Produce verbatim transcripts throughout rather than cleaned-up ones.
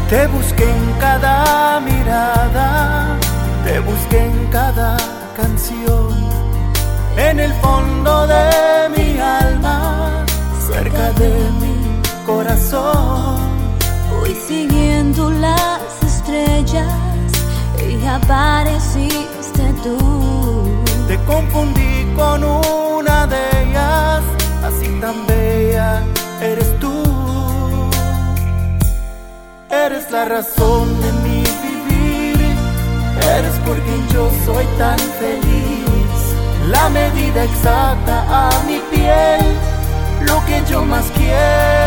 Te busqué en cada mirada, te busqué en cada canción, en el fondo de mi alma, cerca de mi corazón. Fui siguiendo las estrellas y apareciste tú. Te confundí con una de ellas, así tan bella eres tú. Eres la razón de mi vivir, eres por quien yo soy tan feliz. La medida exacta a mi piel, lo que yo más quiero.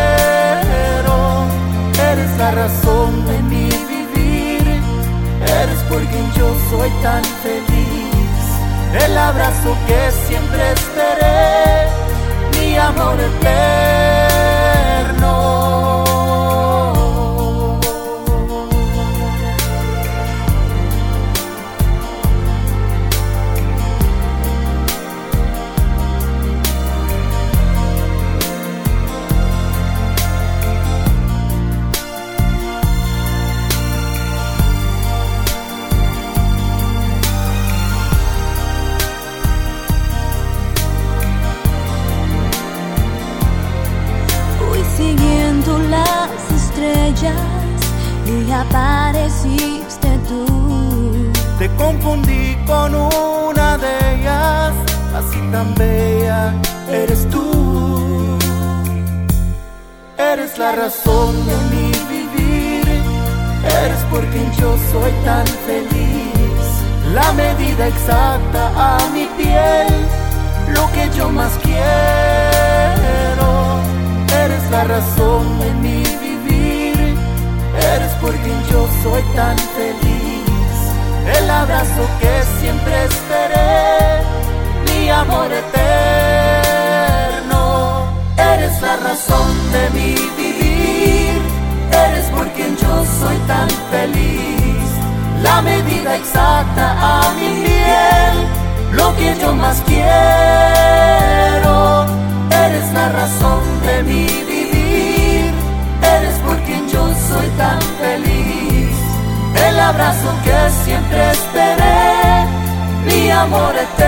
Eres la razón de mi vivir, eres por quien yo soy tan feliz. El abrazo que siempre esperé, mi amor eterno. Siguiendo las estrellas y apareciste tú. Te confundí con una de ellas, así tan bella eres tú. Eres la razón de mi vivir, eres por quien yo soy tan feliz. La medida exacta a mi piel, lo que yo más quiero. Eres la razón de mi vivir, eres por quien yo soy tan feliz. El abrazo que siempre esperé, mi amor eterno. Eres la razón de mi vivir, eres por quien yo soy tan feliz. La medida exacta a mi piel, lo que yo más quiero. Eres la razón de mi vivir, eres por quien yo soy tan feliz. El abrazo que siempre esperé, mi amor eterno.